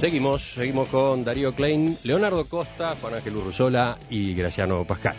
Seguimos con Darío Klein, Leonardo Costa, Juan Ángel Urruzola y Graciano Pascal.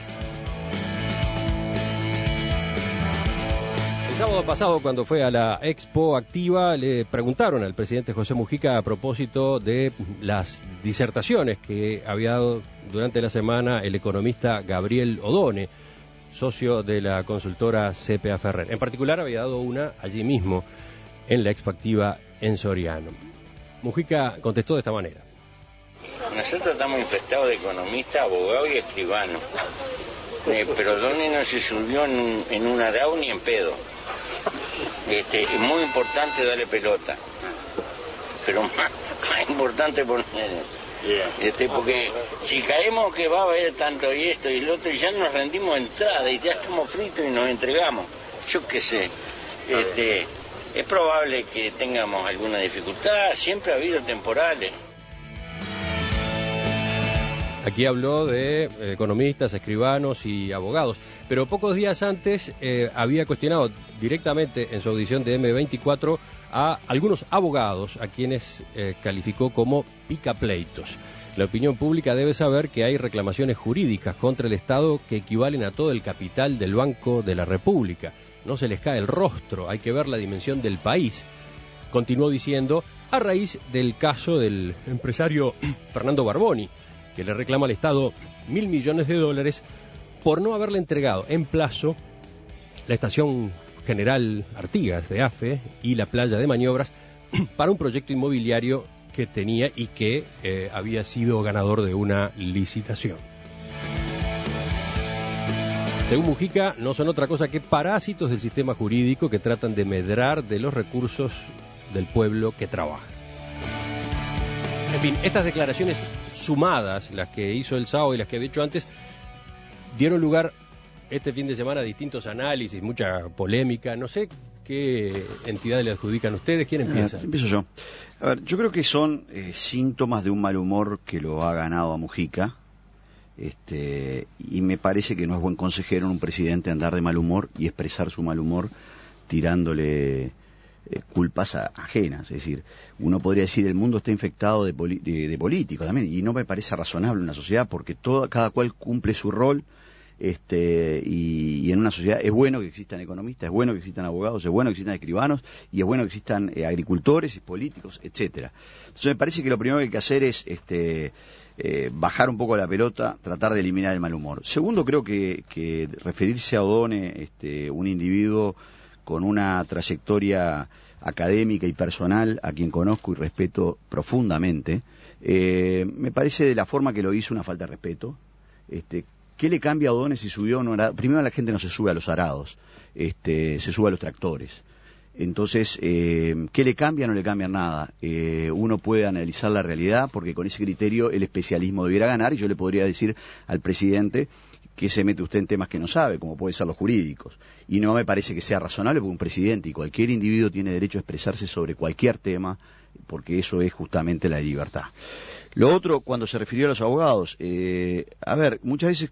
El sábado pasado, cuando fue a la Expo Activa, le preguntaron al presidente José Mujica a propósito de las disertaciones que había dado durante la semana el economista Gabriel Odone, socio de la consultora CPA Ferrer. En particular, había dado una allí mismo, en la Expo Activa en Soriano. Mujica contestó de esta manera. Nosotros estamos infestados de economistas, abogados y escribanos. Pero Odone no se subió en un arao ni en pedo. Es muy importante darle pelota. Pero más importante poner... porque si caemos que va a haber tanto y esto y lo otro, y ya nos rendimos de entrada y ya estamos fritos y nos entregamos. Yo qué sé. Es probable que tengamos alguna dificultad, siempre ha habido temporales. Aquí habló de economistas, escribanos y abogados, pero pocos días antes había cuestionado directamente en su audición de M24 a algunos abogados, a quienes calificó como picapleitos. La opinión pública debe saber que hay reclamaciones jurídicas contra el Estado que equivalen a todo el capital del Banco de la República. No se les cae el rostro, hay que ver la dimensión del país. Continuó diciendo, a raíz del caso del empresario Fernando Barboni, que le reclama al Estado $1.000 millones por no haberle entregado en plazo la estación General Artigas de AFE y la playa de maniobras para un proyecto inmobiliario que tenía y que había sido ganador de una licitación. Según Mujica, no son otra cosa que parásitos del sistema jurídico que tratan de medrar de los recursos del pueblo que trabaja. En fin, estas declaraciones sumadas, las que hizo el sábado y las que había hecho antes, dieron lugar este fin de semana a distintos análisis, mucha polémica. No sé qué entidades le adjudican ustedes. ¿Quién empieza? Empiezo yo. A ver, yo creo que son síntomas de un mal humor que lo ha ganado a Mujica. Y me parece que no es buen consejero en un presidente andar de mal humor y expresar su mal humor tirándole culpas ajenas. Es decir, uno podría decir el mundo está infectado de políticos también, y no me parece razonable una sociedad porque cada cual cumple su rol. Y en una sociedad es bueno que existan economistas, es bueno que existan abogados, es bueno que existan escribanos y es bueno que existan agricultores y políticos, etcétera. Entonces me parece que lo primero que hay que hacer es bajar un poco la pelota, tratar de eliminar el mal humor. Segundo, creo que referirse a Odone, un individuo con una trayectoria académica y personal a quien conozco y respeto profundamente, me parece de la forma que lo hizo una falta de respeto. ¿Qué le cambia a Odone si subió a un arado? Primero, la gente no se sube a los arados, se sube a los tractores. Entonces, ¿qué le cambia? No le cambia nada. Uno puede analizar la realidad porque con ese criterio el especialismo debiera ganar, y yo le podría decir al presidente que se mete usted en temas que no sabe, como puede ser los jurídicos. Y no me parece que sea razonable porque un presidente y cualquier individuo tiene derecho a expresarse sobre cualquier tema, porque eso es justamente la libertad. Lo otro, cuando se refirió a los abogados, a ver, muchas veces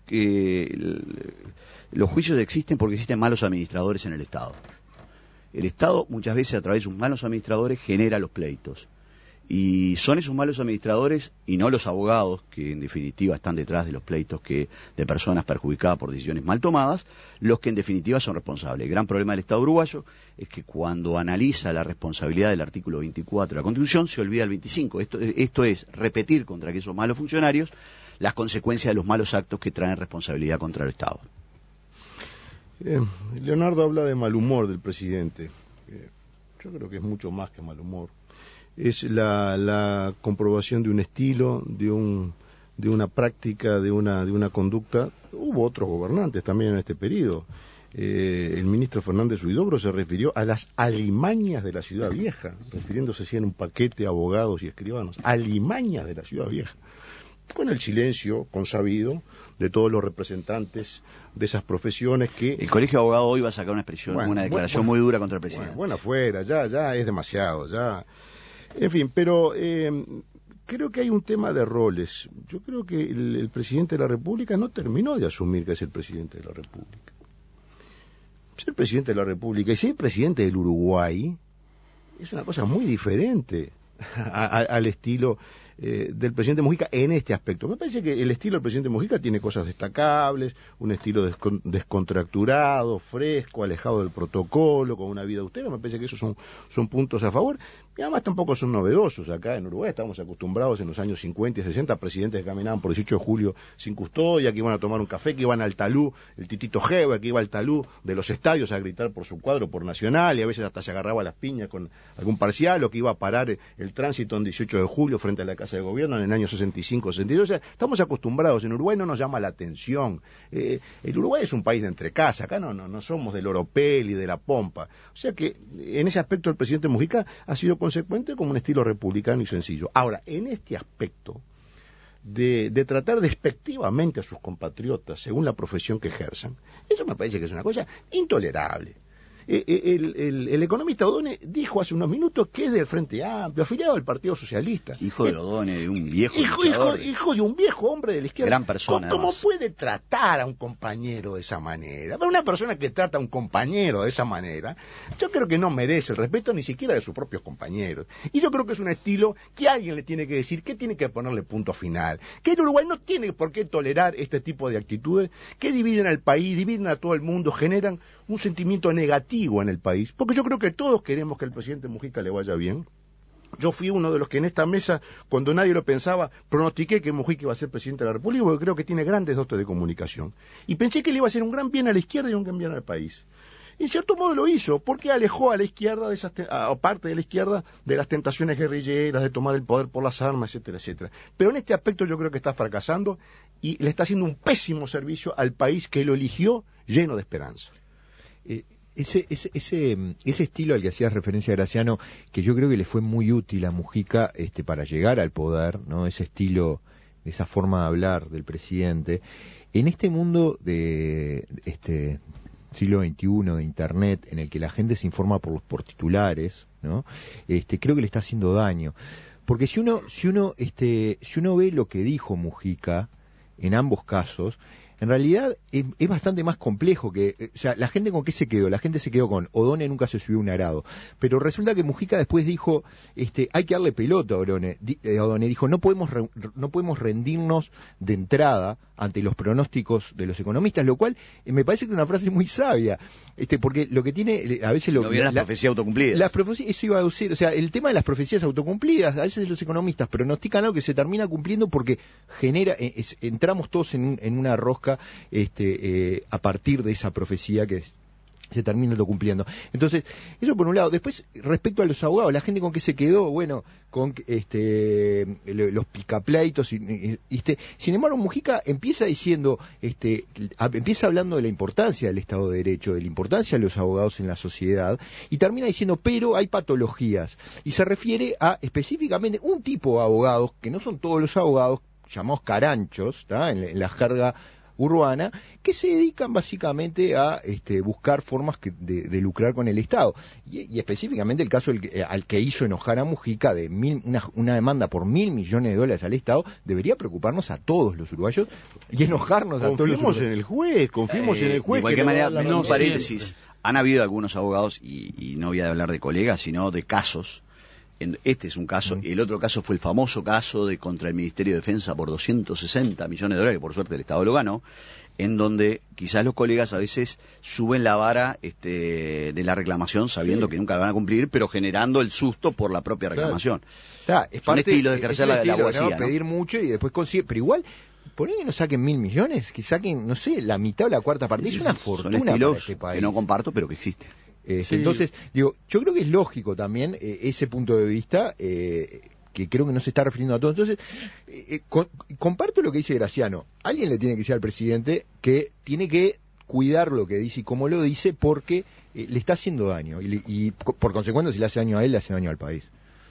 los juicios existen porque existen malos administradores en el Estado. El Estado muchas veces a través de sus malos administradores genera los pleitos. Y son esos malos administradores y no los abogados, que en definitiva están detrás de los pleitos de personas perjudicadas por decisiones mal tomadas, los que en definitiva son responsables. El gran problema del Estado uruguayo es que cuando analiza la responsabilidad del artículo 24 de la Constitución se olvida el 25. Esto es repetir contra aquellos malos funcionarios las consecuencias de los malos actos que traen responsabilidad contra el Estado. Leonardo habla de mal humor del presidente. Yo creo que es mucho más que mal humor. Es la comprobación de un estilo, de una práctica, de una conducta. Hubo otros gobernantes también en este periodo. El ministro Fernández Huidobro se refirió a las alimañas de la ciudad vieja, refiriéndose así en un paquete a abogados y escribanos. Alimañas de la ciudad vieja. Con el silencio consabido de todos los representantes de esas profesiones que... El Colegio de Abogados hoy va a sacar una declaración muy dura contra el presidente. Bueno, afuera, ya es demasiado, ya... En fin, pero creo que hay un tema de roles. Yo creo que el presidente de la República no terminó de asumir que es el presidente de la República. Ser presidente de la República y ser presidente del Uruguay es una cosa muy diferente al estilo del presidente Mujica en este aspecto. Me parece que el estilo del presidente Mujica tiene cosas destacables, un estilo descontracturado, fresco, alejado del protocolo, con una vida austera. Me parece que esos son puntos a favor. Y además tampoco son novedosos. Acá en Uruguay estamos acostumbrados en los años 50 y 60 a presidentes que caminaban por 18 de julio sin custodia, que iban a tomar un café, que iban al talú, el Titito Geva, que iba al talú de los estadios a gritar por su cuadro, por Nacional, y a veces hasta se agarraba a las piñas con algún parcial, o que iba a parar el tránsito en 18 de julio frente a la Casa de Gobierno en el año 65, 62. O sea, estamos acostumbrados. En Uruguay no nos llama la atención. El Uruguay es un país de entrecasa. Acá no somos del oropel y de la pompa. O sea que en ese aspecto el presidente Mujica ha sido consecuente como un estilo republicano y sencillo. Ahora, en este aspecto de tratar despectivamente a sus compatriotas según la profesión que ejerzan, eso me parece que es una cosa intolerable. El economista Odone dijo hace unos minutos que es del Frente Amplio, afiliado al Partido Socialista. Hijo de Odone, de un viejo hijo de un viejo hombre de la izquierda. Gran persona. ¿Cómo puede tratar a un compañero de esa manera? Pero una persona que trata a un compañero de esa manera, yo creo que no merece el respeto ni siquiera de sus propios compañeros. Y yo creo que es un estilo que alguien le tiene que decir, que tiene que ponerle punto final. Que el Uruguay no tiene por qué tolerar este tipo de actitudes que dividen al país, dividen a todo el mundo, generan un sentimiento negativo en el país, porque yo creo que todos queremos que al presidente Mujica le vaya bien. Yo fui uno de los que en esta mesa, cuando nadie lo pensaba, pronostiqué que Mujica iba a ser presidente de la República, porque creo que tiene grandes dotes de comunicación. Y pensé que le iba a hacer un gran bien a la izquierda y un gran bien al país. Y en cierto modo lo hizo, porque alejó a la izquierda, a parte de la izquierda, de las tentaciones guerrilleras, de tomar el poder por las armas, etcétera, etcétera. Pero en este aspecto yo creo que está fracasando y le está haciendo un pésimo servicio al país que lo eligió lleno de esperanza. Ese estilo al que hacías referencia, Graciano, que yo creo que le fue muy útil a Mujica para llegar al poder, ¿no? Ese estilo, esa forma de hablar del presidente, en este mundo de siglo XXI, de Internet, en el que la gente se informa por titulares, ¿no? Creo que le está haciendo daño, porque si uno ve lo que dijo Mujica en ambos casos, en realidad es bastante más complejo que, o sea, la gente con qué se quedó, la gente se quedó con Odone nunca se subió a un arado, pero resulta que Mujica después dijo, hay que darle pelota a Odone, dijo, no podemos rendirnos de entrada ante los pronósticos de los economistas, lo cual me parece que es una frase muy sabia, porque lo que tiene, a veces las profecías autocumplidas. Las profecías, eso iba a decir, o sea, el tema de las profecías autocumplidas, a veces los economistas pronostican algo que se termina cumpliendo porque entramos todos en una rosca a partir de esa profecía que se termina cumpliendo. Entonces, eso por un lado. Después, respecto a los abogados, la gente con qué se quedó, bueno, con los picapleitos. Sin embargo, Mujica empieza diciendo, empieza hablando de la importancia del Estado de Derecho, de la importancia de los abogados en la sociedad, y termina diciendo, pero hay patologías. Y se refiere a específicamente un tipo de abogados, que no son todos los abogados, llamados caranchos, ¿está? En la jerga urbana, que se dedican básicamente a buscar formas de lucrar con el Estado. Y específicamente el caso al que hizo enojar a Mujica de una demanda por $1.000 millones al Estado, debería preocuparnos a todos los uruguayos y enojarnos a todos los uruguayos. Confiemos en el juez. De cualquier manera, un paréntesis, han habido algunos abogados, y no voy a hablar de colegas, sino de casos. Este es un caso, y el otro caso fue el famoso caso contra el Ministerio de Defensa por $260 millones, que por suerte el Estado lo ganó, en donde quizás los colegas a veces suben la vara de la reclamación sabiendo que nunca la van a cumplir, pero generando el susto por la propia reclamación. Claro. Es un estilo de ejercer la abogacía, ¿no? Pedir mucho y después consigue, pero igual, por ahí que no saquen $1.000 millones, que saquen, no sé, la mitad o la cuarta parte, es una fortuna para este país. Que no comparto, pero que existe. Entonces, yo creo que es lógico también ese punto de vista, que creo que no se está refiriendo a todo. Entonces, comparto lo que dice Graciano. Alguien le tiene que decir al presidente que tiene que cuidar lo que dice y cómo lo dice, porque le está haciendo daño. Y por consecuencia, si le hace daño a él, le hace daño al país.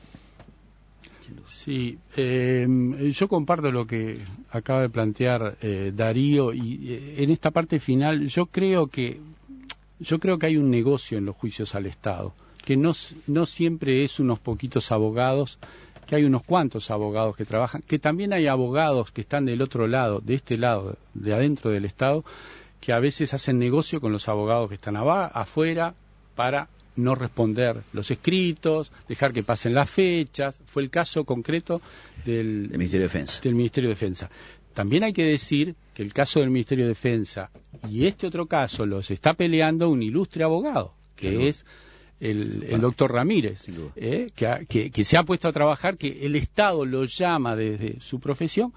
Sí, yo comparto lo que acaba de plantear Darío, y en esta parte final yo creo que hay un negocio en los juicios al Estado, que no siempre es unos poquitos abogados, que hay unos cuantos abogados que trabajan, que también hay abogados que están del otro lado, de este lado, de adentro del Estado, que a veces hacen negocio con los abogados que están afuera para no responder los escritos, dejar que pasen las fechas. Fue el caso concreto del Ministerio de Defensa. Del Ministerio de Defensa. También hay que decir que el caso del Ministerio de Defensa y este otro caso los está peleando un ilustre abogado, que es el doctor Ramírez, que se ha puesto a trabajar, que el Estado lo llama desde su profesión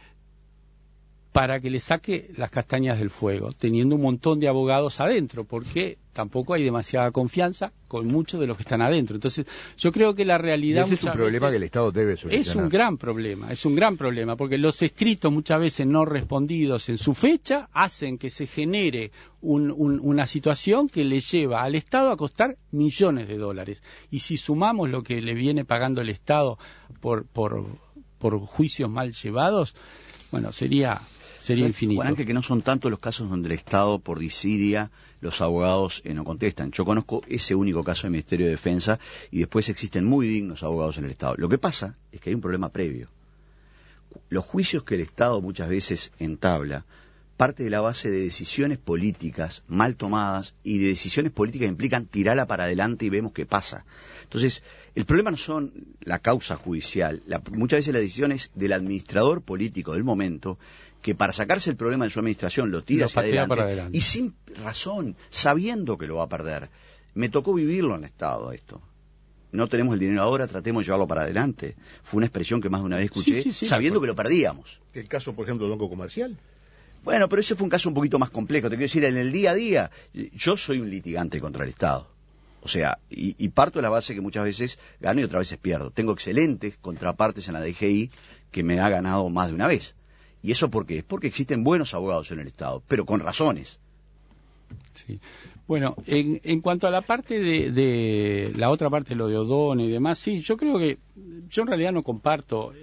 para que le saque las castañas del fuego, teniendo un montón de abogados adentro, porque tampoco hay demasiada confianza con muchos de los que están adentro. Entonces, yo creo que la realidad... Y ese es un problema que el Estado debe solucionar. Es un gran problema, porque los escritos muchas veces no respondidos en su fecha hacen que se genere una situación que le lleva al Estado a costar millones de dólares. Y si sumamos lo que le viene pagando el Estado por juicios mal llevados, bueno, sería infinito. Juan Ángel, que no son tantos los casos donde el Estado, por disidia, los abogados no contestan. Yo conozco ese único caso del Ministerio de Defensa y después existen muy dignos abogados en el Estado. Lo que pasa es que hay un problema previo. Los juicios que el Estado muchas veces entabla parte de la base de decisiones políticas mal tomadas y de decisiones políticas que implican tirarla para adelante y vemos qué pasa. Entonces, el problema no son la causa judicial, muchas veces la decisión es del administrador político del momento, que para sacarse el problema de su administración lo tira hacia adelante y sin razón, sabiendo que lo va a perder. Me tocó vivirlo en el Estado esto. No tenemos el dinero ahora, tratemos de llevarlo para adelante. Fue una expresión que más de una vez escuché, sabiendo que lo perdíamos. ¿El caso, por ejemplo, del Banco Comercial? Bueno, pero ese fue un caso un poquito más complejo. Te quiero decir, en el día a día, yo soy un litigante contra el Estado. O sea, y parto de la base que muchas veces gano y otras veces pierdo. Tengo excelentes contrapartes en la DGI que me ha ganado más de una vez. ¿Y eso por qué? Es porque existen buenos abogados en el Estado, pero con razones. Sí. Bueno, en cuanto a la parte de la otra parte, lo de O'Donnell y demás, sí, yo creo que yo en realidad no comparto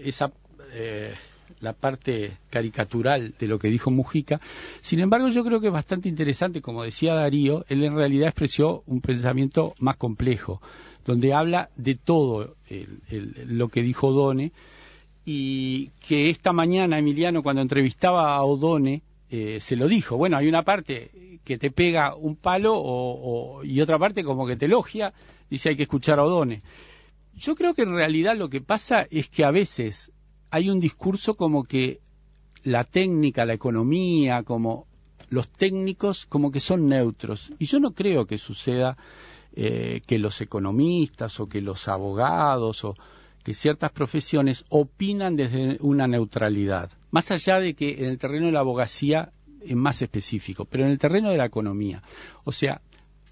la parte caricatural de lo que dijo Mujica. Sin embargo, yo creo que es bastante interesante, como decía Darío, él en realidad expresó un pensamiento más complejo, donde habla de todo lo que dijo O'Donnell, y que esta mañana Emiliano, cuando entrevistaba a O'Donnell, se lo dijo. Bueno, hay una parte que te pega un palo y otra parte como que te elogia, dice hay que escuchar a O'Donnell. Yo creo que en realidad lo que pasa es que a veces hay un discurso como que la técnica, la economía, como los técnicos como que son neutros. Y yo no creo que suceda que los economistas o que los abogados o que ciertas profesiones opinan desde una neutralidad, más allá de que en el terreno de la abogacía es más específico, pero en el terreno de la economía, o sea,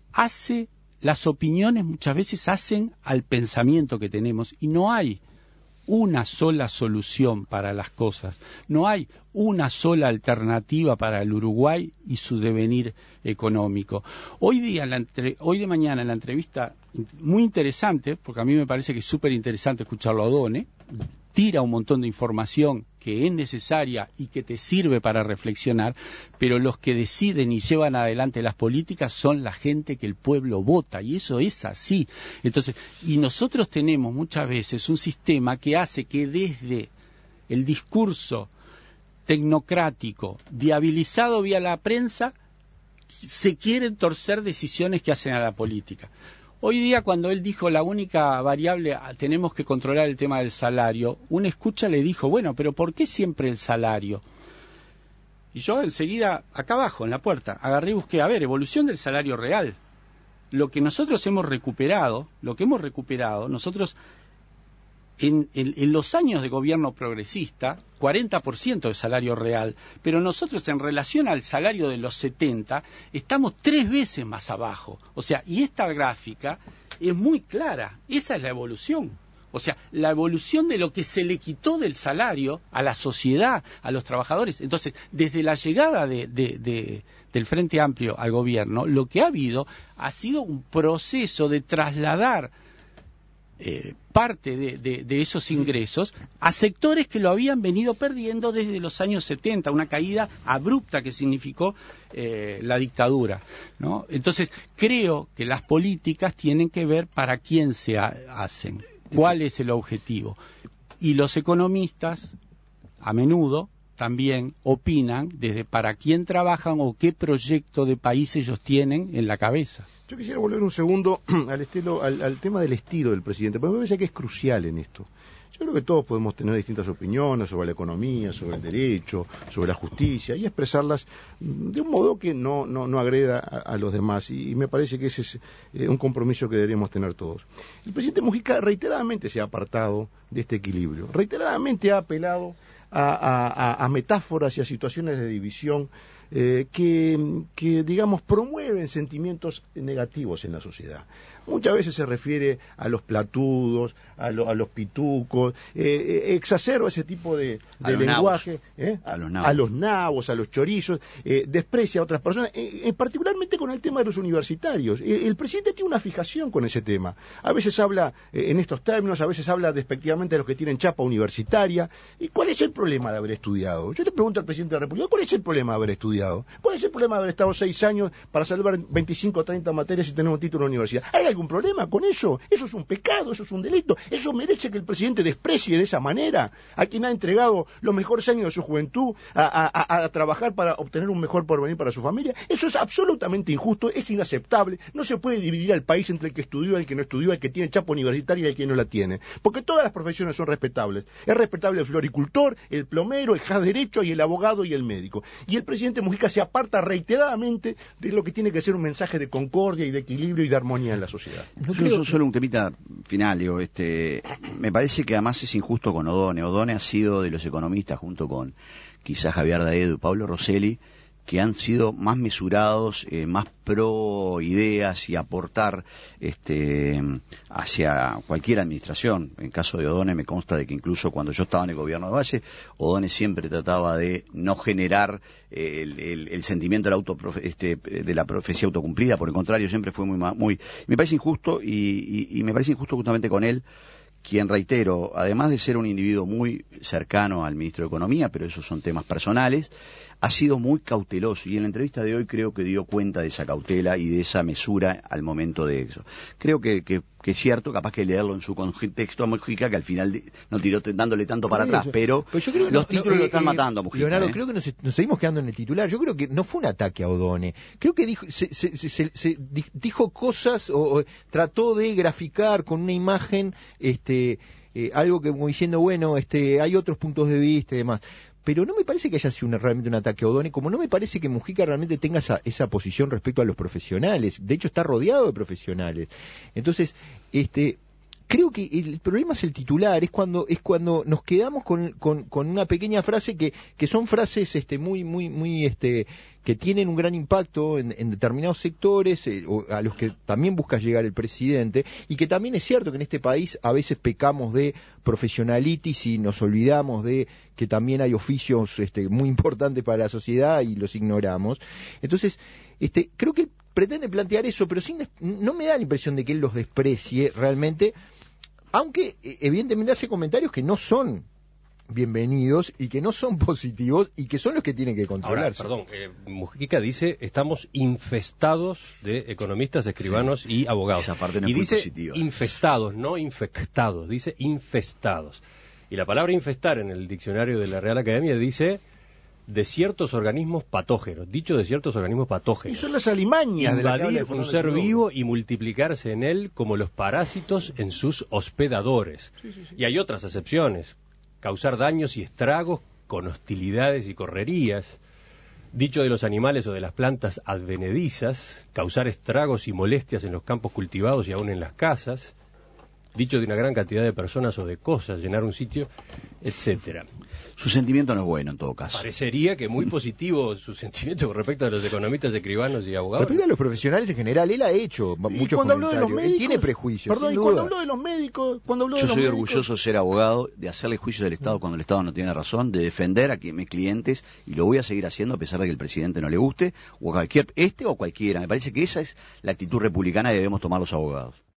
las opiniones muchas veces hacen al pensamiento que tenemos y no hay una sola solución para las cosas, no hay una sola alternativa para el Uruguay y su devenir económico. Hoy de mañana en la entrevista, muy interesante, porque a mí me parece que es súper interesante escucharlo a O'Donnell, tira un montón de información que es necesaria y que te sirve para reflexionar, pero los que deciden y llevan adelante las políticas son la gente que el pueblo vota, y eso es así. Entonces, y nosotros tenemos muchas veces un sistema que hace que desde el discurso tecnocrático, viabilizado vía la prensa, se quieren torcer decisiones que hacen a la política. Hoy día, cuando él dijo la única variable, tenemos que controlar el tema del salario, un escucha le dijo, bueno, pero ¿por qué siempre el salario? Y yo enseguida, acá abajo, en la puerta, agarré y busqué, evolución del salario real. Lo que nosotros hemos recuperado, nosotros en los años de gobierno progresista, 40% de salario real, pero nosotros en relación al salario de los 70 estamos 3 veces más abajo. O sea, y esta gráfica es muy clara, esa es la evolución. O sea, la evolución de lo que se le quitó del salario a la sociedad, a los trabajadores. Entonces, desde la llegada del Frente Amplio al gobierno, lo que ha habido ha sido un proceso de trasladar parte de esos ingresos a sectores que lo habían venido perdiendo desde los años 70, una caída abrupta que significó la dictadura, ¿no? Entonces, creo que las políticas tienen que ver para quién se hacen, cuál es el objetivo. Y los economistas, a menudo, también opinan desde para quién trabajan o qué proyecto de país ellos tienen en la cabeza. Yo quisiera volver un segundo al tema del estilo del presidente, porque me parece que es crucial en esto. Yo creo que todos podemos tener distintas opiniones sobre la economía, sobre el derecho, sobre la justicia, y expresarlas de un modo que no agreda a los demás, y me parece que ese es un compromiso que deberíamos tener todos. El presidente Mujica reiteradamente se ha apartado de este equilibrio, reiteradamente ha apelado a metáforas y a situaciones de división que digamos promueven sentimientos negativos en la sociedad. Muchas veces se refiere a los platudos, a los pitucos, exacerba ese tipo de lenguaje, a los nabos, a los chorizos, desprecia a otras personas, particularmente con el tema de los universitarios. El presidente tiene una fijación con ese tema. A veces habla en estos términos, a veces habla despectivamente de los que tienen chapa universitaria. ¿Y cuál es el problema de haber estudiado? Yo le pregunto al presidente de la República, ¿cuál es el problema de haber estudiado? ¿Cuál es el problema de haber estado 6 años para salvar 25 o 30 materias y tener un título de universidad? ¿Hay algún problema con eso? Eso es un pecado, eso es un delito. ¿Eso merece que el presidente desprecie de esa manera a quien ha entregado los mejores años de su juventud a trabajar para obtener un mejor porvenir para su familia? Eso es absolutamente injusto, es inaceptable. No se puede dividir al país entre el que estudió, el que no estudió, el que tiene chapa universitaria y el que no la tiene. Porque todas las profesiones son respetables. Es respetable el floricultor, el plomero, el juez de derecho y el abogado y el médico. Y el presidente Mujica se aparta reiteradamente de lo que tiene que ser un mensaje de concordia y de equilibrio y de armonía en la sociedad. Yo solo un temita final, digo, me parece que además es injusto con Odone. Odone ha sido de los economistas, junto con quizás Javier Daedo y Pablo Rosselli, que han sido más mesurados, más pro ideas y aportar hacia cualquier administración. En caso de Odone me consta de que incluso cuando yo estaba en el gobierno de Valle, Odone siempre trataba de no generar el sentimiento de la profecía autocumplida. Por el contrario, siempre fue muy me parece injusto y me parece injusto justamente con él, quien, reitero, además de ser un individuo muy cercano al ministro de Economía, pero esos son temas personales, ha sido muy cauteloso, y en la entrevista de hoy creo que dio cuenta de esa cautela y de esa mesura al momento de eso. Creo que es cierto, capaz que leerlo en su contexto a Mujica, que al final no tiró dándole tanto para atrás, pero yo creo que los títulos lo están matando a Mujica. Leonardo, creo que nos seguimos quedando en el titular. Yo creo que no fue un ataque a Odone. Creo que dijo cosas o trató de graficar con una imagen algo que como diciendo, bueno, hay otros puntos de vista y demás. Pero no me parece que haya sido realmente un ataque a Odone, como no me parece que Mujica realmente tenga esa posición respecto a los profesionales. De hecho, está rodeado de profesionales. Entonces, creo que el problema es el titular, es cuando nos quedamos con una pequeña frase que son frases muy que tienen un gran impacto en determinados sectores, a los que también busca llegar el presidente, y que también es cierto que en este país a veces pecamos de profesionalitis y nos olvidamos de que también hay oficios muy importantes para la sociedad y los ignoramos. Entonces, creo que él pretende plantear eso, pero no me da la impresión de que él los desprecie realmente, aunque evidentemente hace comentarios que no son bienvenidos y que no son positivos y que son los que tienen que controlarse. Ahora, Mujica dice, estamos infestados de economistas, escribanos y abogados. Esa parte no y es muy dice positiva. Infestados, no infectados, dice infestados. Y la palabra infestar en el diccionario de la Real Academia dice de ciertos organismos patógenos, dicho de ciertos organismos patógenos. Y son las alimañas de la que habla invadir un ser vivo y multiplicarse en él como los parásitos en sus hospedadores. Sí. Y hay otras acepciones: causar daños y estragos con hostilidades y correrías. Dicho de los animales o de las plantas advenedizas: causar estragos y molestias en los campos cultivados y aún en las casas. Dicho de una gran cantidad de personas o de cosas: llenar un sitio, etcétera. Su sentimiento no es bueno, en todo caso. Parecería que muy positivo su sentimiento con respecto a los economistas, escribanos y abogados. Respecto a los profesionales en general, él ha hecho muchos comentarios. De los médicos, él tiene prejuicios. Perdón, y cuando habló de los médicos, yo soy orgulloso de ser abogado, de hacerle juicios del Estado cuando el Estado no tiene razón, de defender a mis clientes, y lo voy a seguir haciendo a pesar de que el presidente no le guste, o a cualquiera. Me parece que esa es la actitud republicana que debemos tomar los abogados.